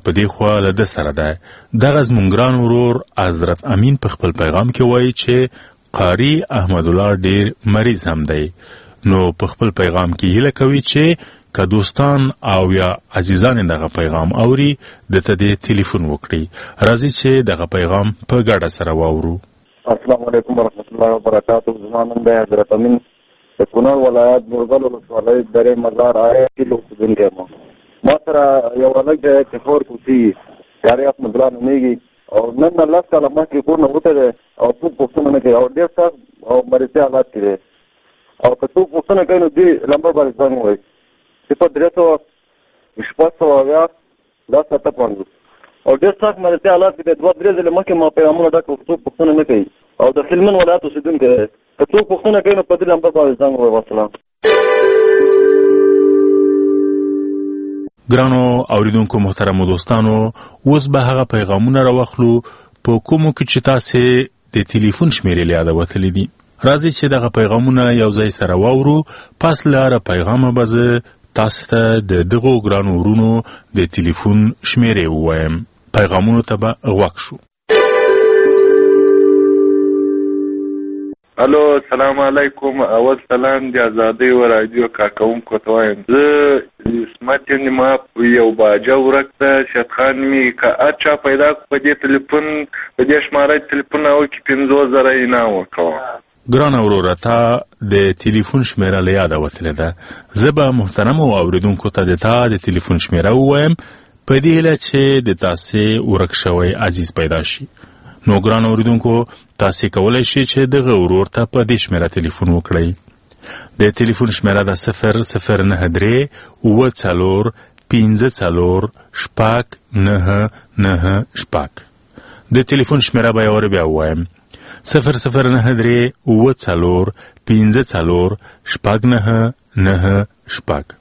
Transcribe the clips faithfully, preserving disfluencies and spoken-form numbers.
په دې خوا له ده سره ده. دغه زموږ ګران ورور حضرت امین په خپل پیغام کې وایي چې قاري احمد الله ډیر مریض هم دی. نو په خپل پیغام کې هیله کوي چې که دوستان او یا عزیزان دغه پیغام اوري دته دې ټلیفون وکړي. راځي چې دغه پیغام په ګډه سره واورو. السلام علیکم ورحمۃ اللہ وبرکاتہ. زما نوم دی حضرت امین د کونړ ولایت بورګل ولسوالۍ درې مزار آیا کیلو اوسېدونکی یم. ما سره یو هلک دی چې فور کوڅې یارې احمد الله نومېږي او نن نه لس کاله مخکې کور نه وتی دی او څوک پوښتنه نه کوي او ډېر سخت او مریضي حالات کې دی او که څوک پوښتنه کوي نو دې لمبر باندې زنګ ووایي صفر درې سوه شپږ سوه اویا لس اته پنځوس او ډېر سخت مریضي حالات کې دی. دوه درې ځلې مخکې ما پیغامونه ډک کړل څوک پوښتنه نه کوي او د هلمند ولایت اوسېدونکی دی. که څوک پوښتنه کوي نو په دې لمبر باندې زنګ ووایي. وسلام. ګرانو اوریدونکو محترمو دوستانو، اوس به هغه پیغامونه راواخلو په کومو کې چې تاسې د ټلیفون شمیرې له یاده وتلي دي. راځئ چې دغه پیغامونه یو ځای سره واورو. پس له هره پیغامه به زه تاسو ته د دغو ګرانو ورونو د ټلیفون شمیرې ووایم. پیغامونو ته به غوږ شو. الو السلام علیکم. اول سلام دی آزادۍ و رادیو کارکوونکو ته وایم. زه اسمت یم. ما یو باجه ورک ده شیطخان می که هر چا پیدا په دې ټلیفون په دې شماره ټلیفون او کې پنځوس زره انعام ورکوم. ګرانه وروره تا د ټلیفون شمیره له یاده وتلې ده. زه به محترمو اوریدونکو ته د تا د ټلیفون شمیره ووایم په دې هیله چې د تاسې ورک شوی عزیز پیدا شي. نو ګران اوریدونکو تاسې کولی شئ چې دغه ورور ته په دې شمیره ټلیفون وکړئ. د ټلیفون شمیره ده صفر صفر نهه درې اووه څلور پنځه څلور شپږ نهه نهه شپږ. د ټلیفون شمیره به یې ور بیا ووایم. صفر صفر نهه درې اووه څلور پنځه څلور شپږ نهه نهه شپږ.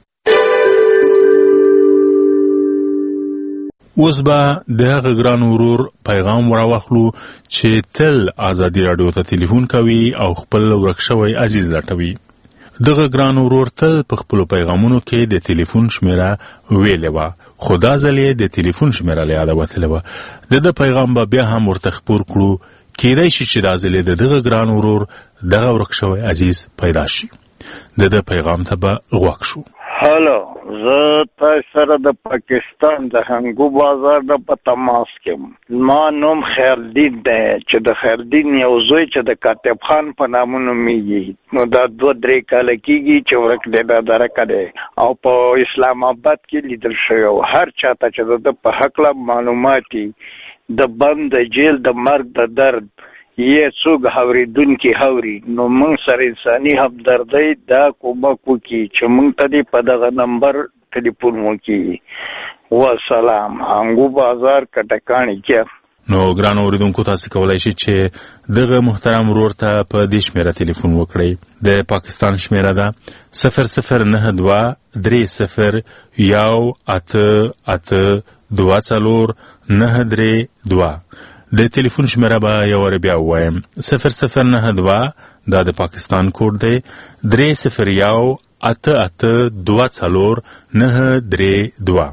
اوس به د هغه ګران ورور پیغام راواخلو چې تل ازادي راډیو ته ټلیفون کوي او خپل ورک شوی عزیز لټوي. دغه ګران ورور تل په خپلو پیغامونو کې د ټلیفون شمیره ویلې وه، خو دا ځل یې د ټلیفون شمیره له یاده وتلې وه. د ده پیغام به بیا هم ورته خپور کړو. کیدای شي چې دا ځل یې د دغه ګران ورور دغه ورک شوی عزیز پیدا شي. د ده پیغام ته به غوږ شو. هلو، زه تاسو سره د پاکستان د هنګو بازار نه په تماس کې یم. زما نوم خیرالدین دی چې د خیرالدین یو زوی چې د کاتب خان په نامه نومیږي. نو دا دوه درې کاله کېږي چې ورک دی، دا درکه دی او په اسلام آباد کې لیدل شوی. هر چاته چې د ده په هکله معلومات د بند د جیل د مرګ د درد یې څوک هورېدونکي هوري، نو موږ سره انساني همدردۍ دا کومک وکړي چې موږ ته دې په دغه نمبر ټلیفون وکړي. وسلام. هنګو بازار کټکاڼي کې. نو ګران اوریدونکو تاسې کولی شئ چې دغه محترم ورور ته په دې شمیره ټلیفون وکړئ. د پاکستان شمیره ده صفر صفر نهه دوه درې صفر یو اته اته دوه څلور نهه درې دوه. د ټلیفون شمیره به یو ور بیا ووایم. صفر صفر نهه دوه دا د پاکستان کوډ دی. درې صفر یو اته اته دوه څلور نهه درې دوه.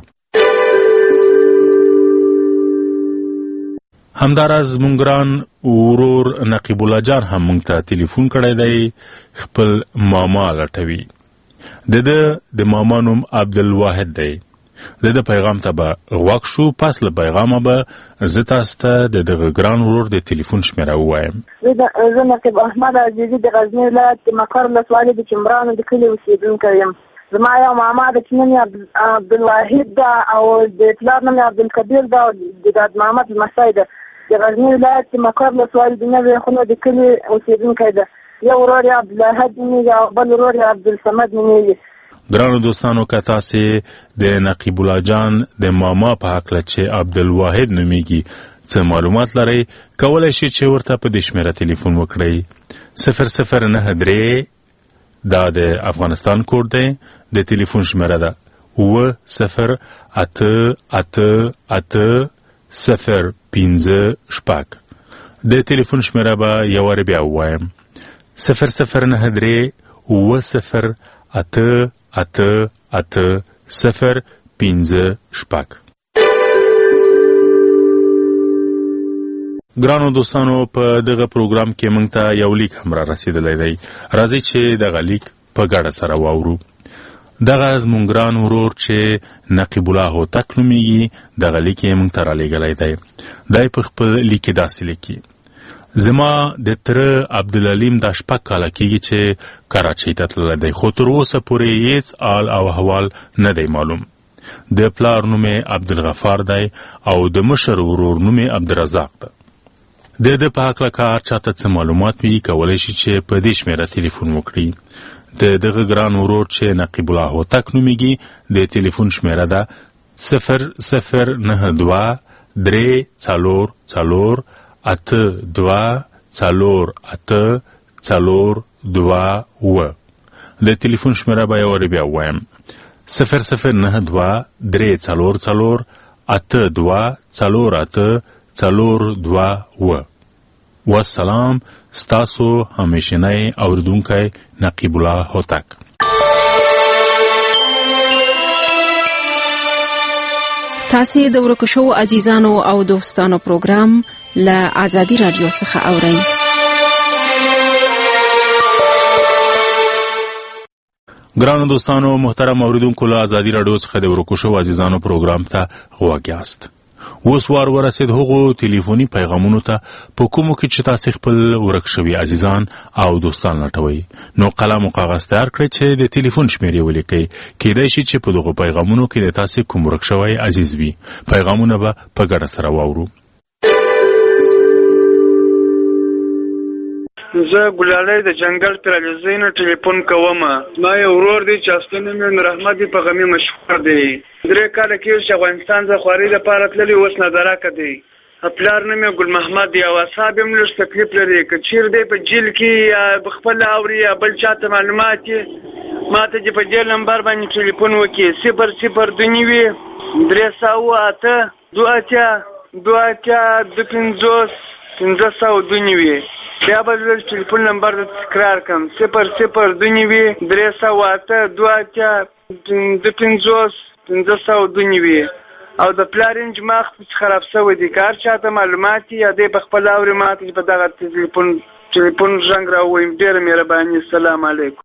همداراز مونږ ګران ورور نقیب الله جان هم مونږ ته ټلیفون کړی دی. خپل ماما لټوي. د ده د ماما نوم عبدالواحد دی. د ده پیغام ته به غوږ شو. پس له پیغامه به زه تاسو ته د دغه ګران ورور د ټلیفون شمیره ووایم. زه نقیب احمد عزیزي د غزني ولایت د مقر ولسوالۍ د چمرانو د کلي اوسېدونکی یم. زما یو ماما ده چې نوم یې عبدالواحد ده او د پلار نوم یې عبدالکبیر ده او د داد محمد لمسی ده. د غزني ولایت د مقر ولسوالۍ د نوې خونه د کلي اوسېدونکی ده. یو ورور یې عبدالواحد نومېږي او بل ورور یې عبدالصمد نومېږي. ګرانو دوستانو که تاسې د نقیب الله جان د ماما په هکله چې عبدالواحد نومیږي څه معلومات لرئ، کولی شئ چې ورته په دې شمیره ټلیفون وکړئ. صفر صفر نهه درې دا د افغانستان کوډ دی. د ټلیفون شمیره ده اووه صفر اته اته اته صفر پنځه شپږ. د ټلیفون شمیره به یو ور بیا ووایم. صفر صفر نهه درې اووه صفر اته اته اته صفر پنځه شپږ. ګرانو دوستانو په دغه پروګرام کې موږ ته یو لیک هم را رسیدلی دی. راځئ چې دغه لیک په ګډه سره واورو. دغه زموږ ګران ورور چې نقیب الله هوتک نومیږي، دغه لیک یې موږ ته رالیږلی دی. دی په خپل لیک کې داسې لیکي: زما د تره عبدالعلیم دا شپږ کاله کېږي چې کراچۍ ته تللی دی، خو تر اوسه پورې هېڅ حال او احوال نه دی معلوم. د پلار نوم یې عبدالغفار دی او د مشر ورور نوم یې عبدالرزاق دی. د ده په هکله که هر چاته څه معلومات وي کولی شي چې په دې شمېره تلیفون وکړي. د دغه ګران ورور چې نقیب الله هوتک نومیږي د تلیفون شمېره ده صفر صفر نهه دوه درې څلور څلور اته دوه څلور اته څلور دوه اوه. د تلیفون شمېره به یو وارې بیا ووایم: صفر صفر نهه دوه درې څلور څلور اته دوه څلور اته څلور دوه اوه. والسلام، ستاسو همیشنی اوریدونکی نقیب الله هوتک. تاسې د ورکو شوو عزیزانو او دوستانو پروګرام له آزادي رادیو څخه اورئ. ګرانو دوستانو محترم اوریدونکو، له آزادي رادیو څخه د ورکو شوو عزیزانو پروګرام ته غوږ یاست. اوس وار ورسید هغو ټلیفوني پیغامونو ته په کومو کې چې تاسې خپل ورک شوي عزیزان او دوستان لټوئ. نو قلم او کاغذ تیار کړئ چې د ټلیفون شمېرې ولیکئ. کیدای شي چې په دغو پیغامونو کې د تاسې کوم ورک شوی عزیز وي. پیغامونه به په ګډه سره واورو. زه ګلالی د جنګل تر علیزۍ نه ټلیفون کوم. ما یو ورور دی چې اصلي نوم یې نورحمد دی، په غمي مشهور دی. درې کاله کېږي چې افغانستان ته خوارۍ دپاره تللي، اوس نادراکه دی. پلار نوم یې ګل محمد دی او اصحاب یې هم لږ تکلیف لري. که چیر دی په جیل کې یا خپله اوري یا بل چا ته معلومات یې، ما ته چې په دې نمبر باندې ټلیفون وکړي: صفر صفر دوه نوي درې سوه اته دوه اتیا دوه اتیا دوه پنځوس پنځه سوه دوه نوي. بیا به زه ټلیفون نمبر د تکرار کړم: صفر صفر دوه نوي درې سوه اته دوه اتیا دوه پنځوس پنځه سوه دوه نوي. او د پلار یې دماغ خراب شوی دی، که هر چا ته معلومات یا دی په خپله اوري، ما ته په دغه ټلیفون ټلیفون زنګ راووایم. ډېره مهرباني. السلام علیکم.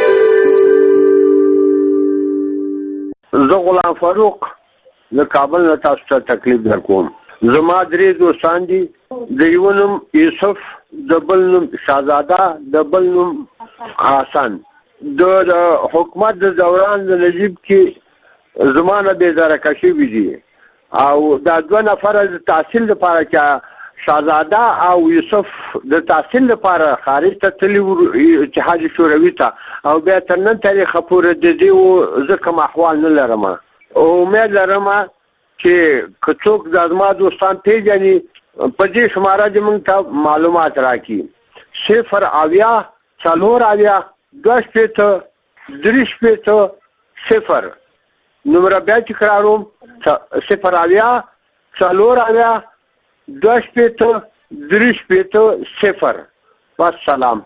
زه غلام فاروق له کابل نه تاسو ته تکلیف در کوم. زما درې دوستان دي، د یو نوم یوسف، د بل نوم شهزاده، د بل نوم حسن. د حکومت د دوران د نجیب کې زما نه بېزاره کشي وي دي او دا دوه نفره د تحصیل لپاره چې شهزاده او یوسف د تحصیل لپاره خارج ته تللي وو اتحاد شوروي ته، او بیا تر نن تاریخه پورې د دې زه کوم احوال نه لرم. امید لرم چې که څوک د زما دوستان پیژني په دې شماره دې موږ ته معلومات راکړي. صفر اویا څلور اویا دوه شپېته درې شپېته صفر. نمره بیا تکراروم: صفر اویا څلور اویا دوه شپېته درې شپېته صفر. والسلام.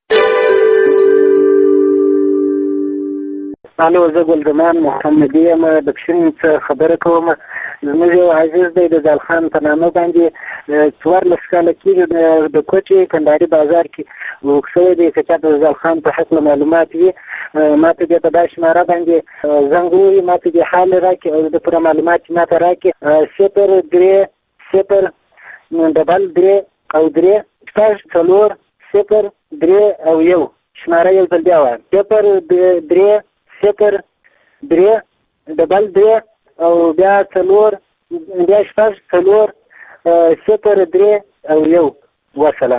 الو، زه ګلرحمان محمدي یم، د کشمیر څخه خبره کوم. زموږ یو عزیز دی د زال خان په نامه باندې څوارلس کاله کېږي د کوټې کندهاري بازار کې ورک شوی دی. که چاته د زال خان په هکله معلومات وي، ما ته بیا په دا شماره باندې زنګ ووهي، ما ته دې حال راکړي او د پوره معلومات ما ته راکړي. صفر درې صفر ډبل درې او درې شپږ څلور صفر درې او یو. شماره یو ځل بیا وایم: صفر درې صفر درې ډبل درې او بیا څلور بیا شپږ څلور صفر درې او یو. وسلام.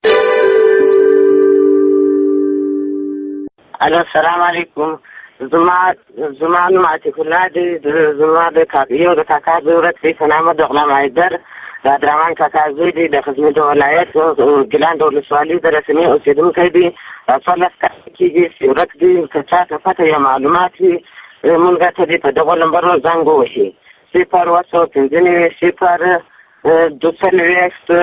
الو، السلام علیکم. زما زما نوم عاطف الله دی. زما د یو د کاکا ضرورت دی په نامه د غلام حیدر د عبدالرحمن کاکا زوی دی، د خزمې د ولایت ګیلان د ولسوالۍ د رسمي اوسېدونکی دی. څوارلس کاله کېږي چې ورک دی. که چا ته پته یا معلومات وي مونږ ته دې په دغو نمبرونو زنګ ووهي: صفر اوه سوه پنځه نوي صفر دوه څلوېښت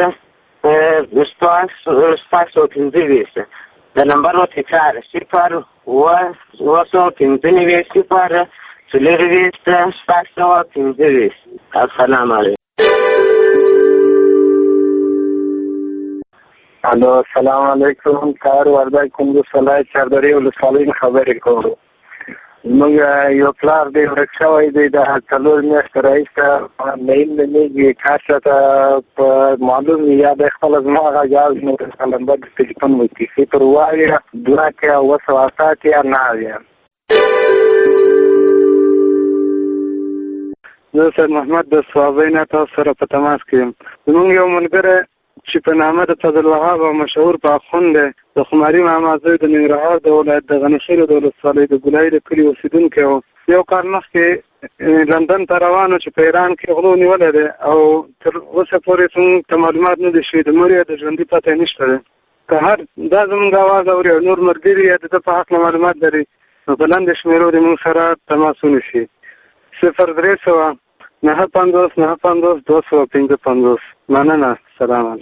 شپږ سوه پنځه ویشت. د نمبرونو تکرار: صفر اوه سوه پنځه نوي صفر څلورویشت شپږ سوه پنځه ویشت. السلام علیکم. الو السلام علیکم. کار وردای کندوز ولایت سرداری ولسوالۍ خبرې کوم. موږ یو پلار دی ورک شوی دی د څلور میاشتې راهیسې میل نه میږي کار ته په معلوم یا د خپل زما غږ نو د نمبر د تلیفون وکړي صفر اوه اویا دوه اتیا اوه سوه اته اتیا نهه اویا. زه سید محمد د صوابۍ نه تاسو سره په تماس کې یم. زموږ یو ملګری چې په نامه د فضل وهاب او مشهور پاخوند دی د خماري ماما زوی د ننګرهار د ولایت د غنیخیل د ولسوالۍ د ګلایي د کلي اوسېدونکی و. یو کال مخکې لندن ته روان و چې په ایران کې غلو نیولی دی او تر اوسه پورې موږ ته معلومات نه دي شوي د مړي د ژوندي پته یې نشته دی. که هر دا زموږ اواز اوري او نور ملګري یا د ده په هکله معلومات لري نو په لاندې شمېرو دې موږ سره تماس ونیسي. صفر درې سوه نهه پنځوس نهه پنځوس دوه سوه پنځه پنځوس. مننه. سلام علیکم.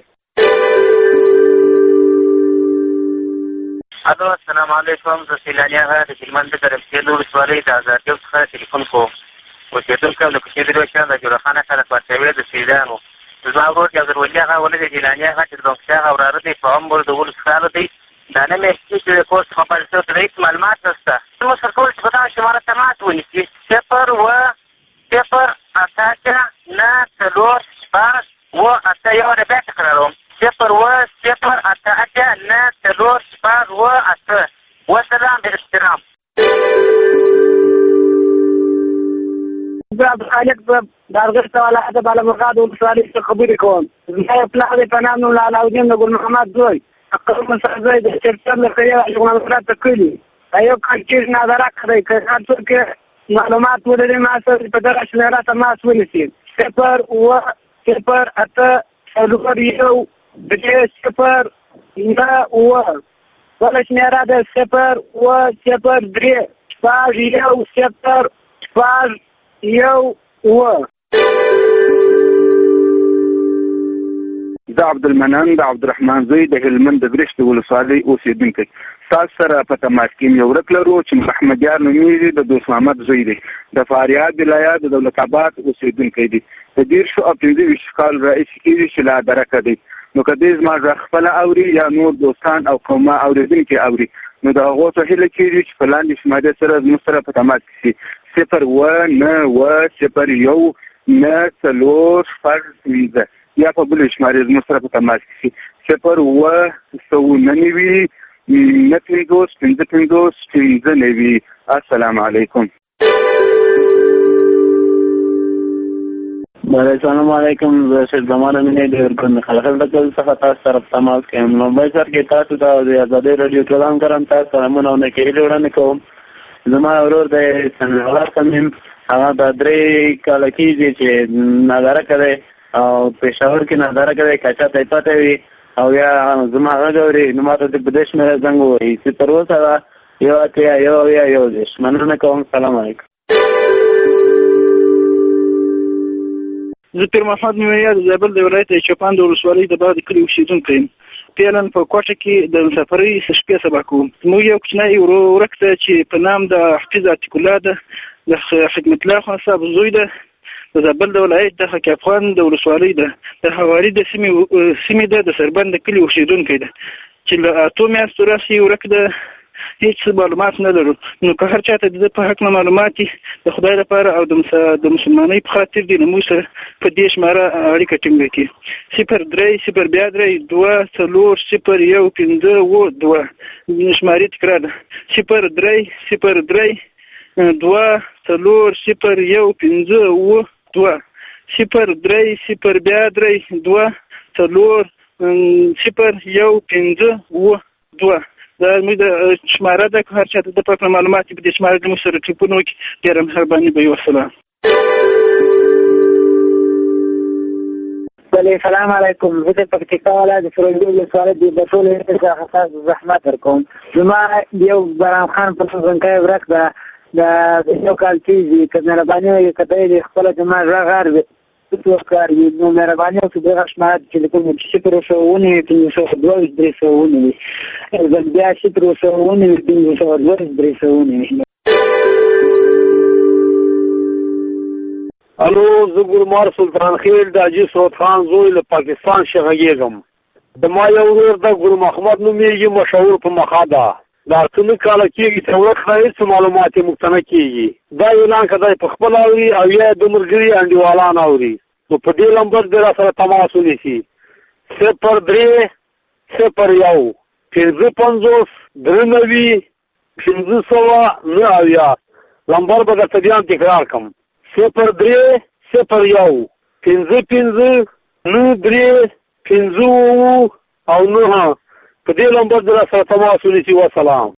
الو السلام علیکم. زه سیلاني هغه د هلمند د ګرمسېل ولسوالۍ د ازادیو څخه تلیفون کوم. اوسېدونکی او د کوچني درویشان د جوړخان خلک ورسوي د سیدان و. زما ورور جابرولي هغه ولې د جیلاني هغه چې د بنکشا هغه وراره دی په عمر د اوولس کالو دی. دا نه مې هېڅ چې د کور څخه پیل شوی د هېڅ معلومات نشته. زموږ سره کول چې په دغه شماره تماس ونیسي صفر اوه صفر اته اتیا نهه څلور شپږ اوه اته یو د بیا تکراروم صفر اوه صفر اته اتیا نهه څلور شپږ اوه اته. وسلام بالاحترام. زه عبدالخالق صاحب د ارغستان ولایت د بالامرغاد ولسوالۍ څخه خبرې کوم. زما یو پلار دی په نام نوم علاودین د ګل محمد زوی اقرم سرزی د چرچر له خیه اشغالات ته کلي یو کال چیز نظره کړی که هر څوک معلومات ولري ما سره په دغه شمېره تماس ونیسي صفر اوه صفر اته څلور یو درې صفر نهه اوه. بله شمېره ده صفر اوه صفر درې شپږ یو صفر شپږ یو اوه. زه عبدالمنان د عبدالرحمن زوی د هلمند د برشت ولسوالۍ اوسېدونکی. تاسو سره په تماس کې یو ورک لرو چې محمدیار نومیږي د دوست محمد زوی دی د فاریاب ولایت د دولت آباد اوسېدونکی دی. د دېرشو او پنځه ویشت کال راهیسې کېږي چې لا درکه دی. نو که دې زما غږ خپله اوري یا نور دوستان او قومه اورېدونکي اوري نو د هغو ته هیله کېږي چې په لاندې شمارې سره زموږ سره په تماس کې شي صفر اوه نهه اوه صفر یو نهه څلور شپږ پنځه یا په بلې شمارې زموږ سره په تماس کې شي صفر اوه سوه نهه نوي نهه پنځوس پنځه پنځوس پنځه نوي. السلام علیکم. السلام علیکم. زه سید زمان امینی د ارګون خلقل د کل څخه تاسو سره په تماس کې یم. لومړی سر کې تاسو ته د ازادۍ راډیو پروګرام کرم تاسو سلامونه او نیکهیلې وړاندې کوم. زما ورور د سنغلار صمیم هغه د درې کاله کېږي چې نظاره کوي او پېښور کې نظاره کوي که چا ته یې پته وي او یا زما غږ اوري نو ما ته په دې شمېره زنګ ووهي صفر اوه سوه یو اتیا یو اویا یو دېرش. مننه کوم. سلام علیکم. زه پیر محمد میویا د زابل د ولایت چوپان د ولسوالۍ د باد کلي اوسېدونکی یم. پیلن په کوټه کې د مسافرۍ شپې سبا کوم. موږ یو کوچنی ورک ته چې په نام د حفیظ عتیق الله ده د خدمت الله خان صاحب زوی ده د زابل د ولایت د حق افغان د ولسوالۍ ده د حوالي د سیمې ده د سربند د کلي اوسېدونکی ده چې له اتو میاشتو راهیسې ورک ده. هیڅ معلومات نه لرو. نو که هر چاته د ده په حق نه معلومات د خدای لپاره او د مسلمانۍ په خاطر دي نو موږ سره په دې شماره اړیکه ټینګه کړي صفر درې صفر بیا درې دوه څلور صفر یو پنځه اووه دوه. شمارې تکرار ده صفر درې صفر درې دوه څلور صفر یو پنځه اووه دوه صفر درې صفر بیا درې دوه څلور صفر یو پنځه اووه دوه. دا زموږ د شماره ده که هر چاته د پاک معلومات په دې شماره زموږ سره ټلیفون وکړي ډېره مهرباني به وي. وسلام. بله سلام علیکم. زه د پکتیکا ولایت د فیروزکوه ولسوالۍ د بټولې څخه تاسو زحمت درکوم. زما یو بارام خان په څنګه ورک ده د یو کال کېږي که مهرباني وي که دی خپله زما غږ اوري څه کار وي نو مهرباني وکړئ دغه شماره ټلیفون مې صفر اوه سوه ونیوي پنځه سوه دوه ویشت درې سوه ونیوي بل بیا صفر اوه سوه ونیوي پنځه سوه دوه ویشت درې سوه ونیوي. الو زه ګلمار سلطان خیل د حاجي سعود خان زوی له پاکستان څخه غږېږم. د ما یو ورور د ګل محمد نومیږي، مشهور په مخا ده. دا څنګه کال کېږي چې ورک هیڅ معلومات یې موږ ته نه کېږي. دا اعلان که دی په خپل اوري او یا د ملګري انډیوالان اوري، نو په دې نمبر دې را سره تماس ونیسي. صفر درې صفر یو پنځه پنځوس درې نوي پنځه سوه نه اویا. نمبر به درته بیا هم تکرار کړم، صفر درې صفر یو پنځه پنځه نه درې پنځه اووه او نهه. په دې نمبر در سره تماس ونیسي. وسلام.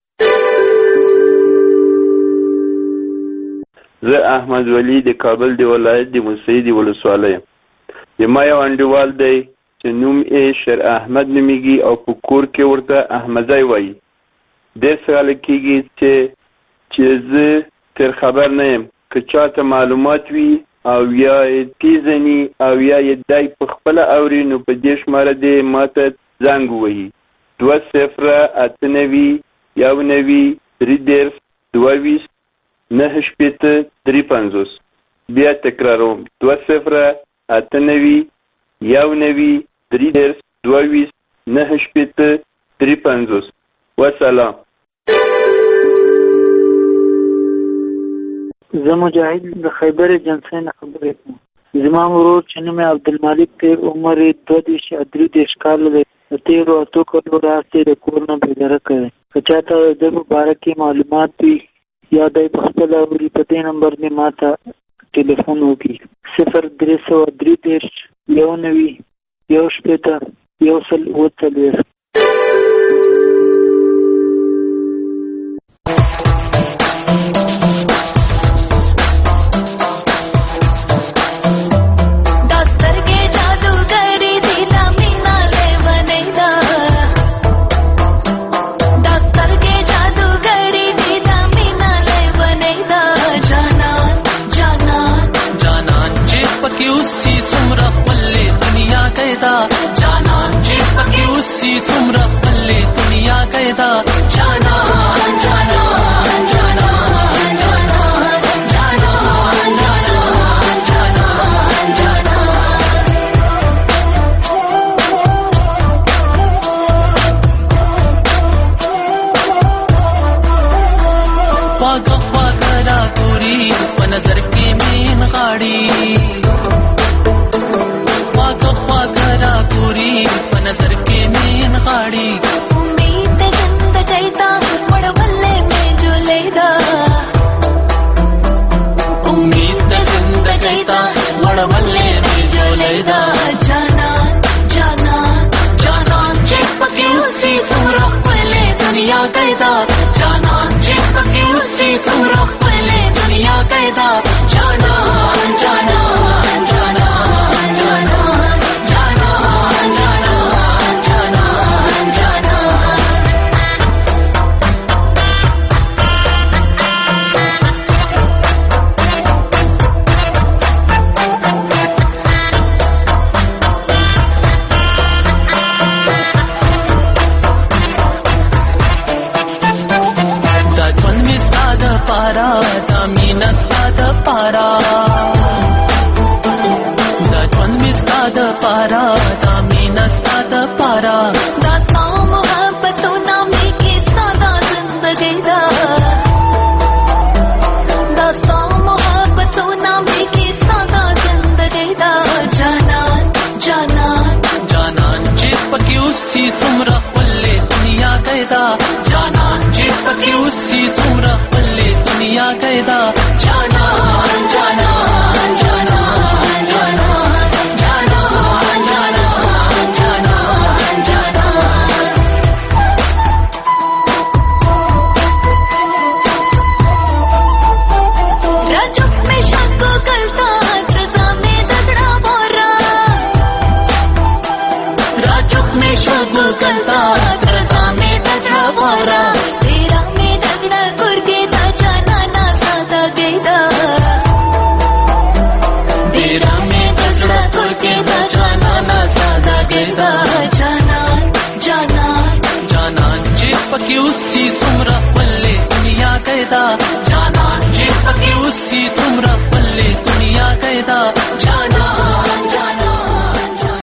زه احمد ولی د کابل د ولایت د موسهي د ولسوالۍ یم. د ما یو انډیوال دی چې نوم یې شیر احمد نومیږي او په کور کې ورته احمدی وایي. ډېر څه خلک کېږي چې چې زه تر خبر نه یم، که چاته معلومات وي او یا یې پیژني او یا یې دی په خپله اوري، نو په دې شماره دې ما ته زنګ ووهي. دوه صفره اته نوي یو نوي درې دېرش دوه ویشت نهه شپېته درې پنځوس. بیا تکراروم، دوه صفره اته نوي یو نوي درې دېرش دوه ویشت نهه شپېته درې پنځوس. وسلام. زه مجاهد د خیبر ایجنسۍ نه خبرې کوم. زما ورور چې نوم یې عبدالمالک دی، عمر یې دوه دېرش یا درې دېرش کاله دی. د تېرو اتو کلو راهیسې د کور نه بېداره کوي. که چاته د ده په باره کې معلومات وي یا دی په خپله اوري، په دې نمبر دې ما ته ټلیفون وکړي. صفر درې سوه درې دېرش یو نوي یو شپېته یو سل اووه څلوېښت. څومره خپلې دنیا قیدا جانان جانان جانان جانان جانان جانان جانان جانان. خواږه خواږه را ګوري په نظر کې مین غاړي، خواږه خواږه را ګوري په نظر کې مین غاړي. امید د زندګۍ دا وړولې مې جولې دا، امید د زندګۍ دا وړولې مې جولې دا. جانان جانان جانان چې پکې اوسې څومره ښکلې دنیا قیدا، جانان چې پکې اوسې څومره ښکلې دنیا قیدا. جانان جانان جانان جانان جانان جانان جانان جانان. دا ژوند مې ستا دپاره، دا مینه ستا دپاره، دا ژوند مې ستا دپاره، دا مینه ستا دپاره. دا ستا محبتونه مې کیسه دا زندګۍ ده، دا ستا محبتونه مې کیسه دا زندګۍ ده. جانان جانان جانان چې پکې اوسې څومره ښکلې دنیا قیدا، جانان چې پکې اوسې څومره ښکلې دنیا قیدا. جانان جانان جانان جانان جانان جانان جانان جانان. راجوف میں شکو گلتا رضا میں دزڑا بورا، راجوف میں شکو گلتا رضا میں دزڑا بورا. تیرا میں دزڑا گرگے دا جانا نا سادا گیدا، تیرا میں دزڑا گرگے دا جانا نا سادا گیدا. جانان جانان جانان چې پکې اوسې څومره ښکلې دنیا قیدا، جانان چې پکې اوسې څومره ښکلې